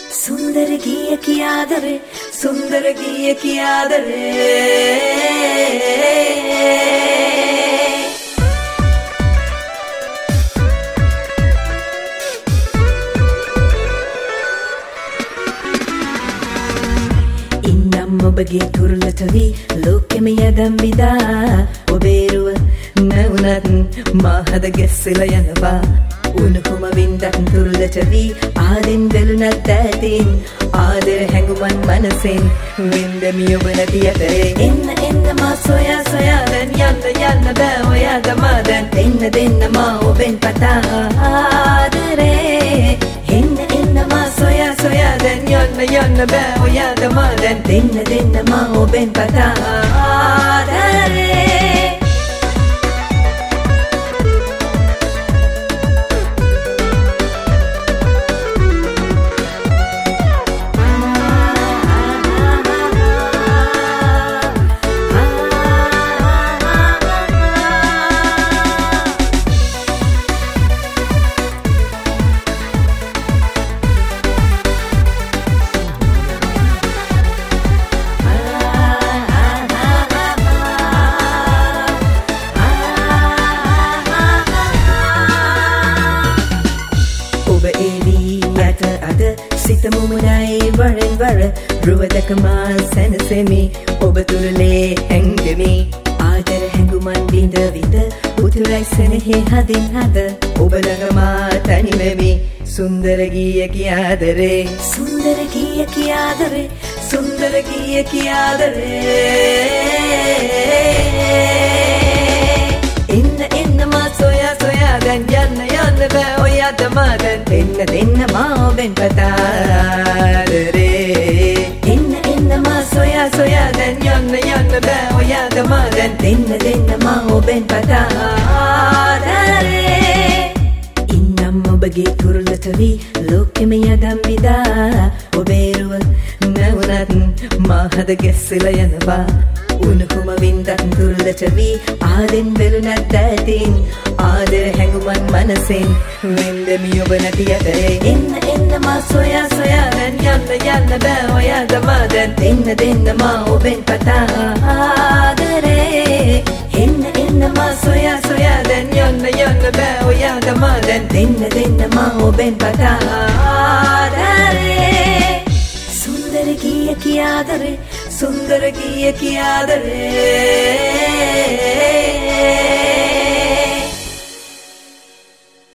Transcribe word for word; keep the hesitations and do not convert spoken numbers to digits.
सुंदर गीय कियादरे सुंदर गीय कियादरे ಇನ್ನಮ್ಮ ಬಗೆ ತುರುಳತವಿ ಲೋಕೆಮ ಯದಮ್ಮಿದ ಒಬೇರುವ ನೌನತ್ ಮಹದ ಗೆಸ್ಸಿಲ ಯನವಾ උණුකුම වින්දක් තුරුලටවී ආදෙන් දෙලුනක් දැතින් ආදර හැඟුමන් මනසෙන් වින්දමිය ඔබ නැති අතරේ එන්න එන්න මා සොයා සොයා දැන් යන්න යන්න බෑ ඔයා තමා දැන් දෙන්න දෙන්න මා ඔබෙන් පතා ආදරේ එන්න එන්න මා සොයා සොයා දැන් යන්න යන්න බෑ ඔයා තමා දැන් දෙන්න දෙන්න මා ඔබෙන් පතා ආදරේ සිතමුමනයි වරෙන් වර රුවදකමා සැනසෙමි ඔබ තුරලේ හැංගෙමි ආදර හැඟුමන් විඳ විඳ උතුරයි සෙනෙහි හදින් හද ඔබ ළඟමා තනිවෙමි සුන්දර ගීය කියාදරේ සුන්දර ගීය කියාදරේ සුන්දර ගීය කියාදරේ එන්න එන්න මා සොයා සොයා දැන් යන්න යන්න බෑ ඔයා තමා දැන් දෙන්න දෙන්න මා ඔබෙන් පතාදරේ එන්න එන්න මා සොයා සොයා දැන් යන්න යන්න බෑ ඔයා තමා දැන් දෙන්න දෙන්න මා ඔබෙන් පතාදරේ ඉන්නම් ඔබගේ කුරුල්ලටවී ලෝකෙම යදම් විදා ඔබේරුව නැවුනත් මාහද ගෙස්සිල යනවා උණුකුම වින්දක් තුරුලටවී ආදෙන් වෙලුනක් දැතින් ආදර හැඟුමන් මනසෙන් වෙන්දමි ඔබ නැති අතරේ එන්න එන්න මා සොයා සොයා දැන් යන්න යන්න බෑ ඔයා තමා දැන් දෙන්න දෙන්න මා ඔබෙන් පතා ආදරේ එන්න එන්න මා සොයා සොයා දැන් යන්න යන්න බෑ ඔයා තමා දැන් දෙන්න දෙන්න මා ඔබෙන් පතා ආදරේ सुंदर गीय कियादरे सुंदर गीय कियादरे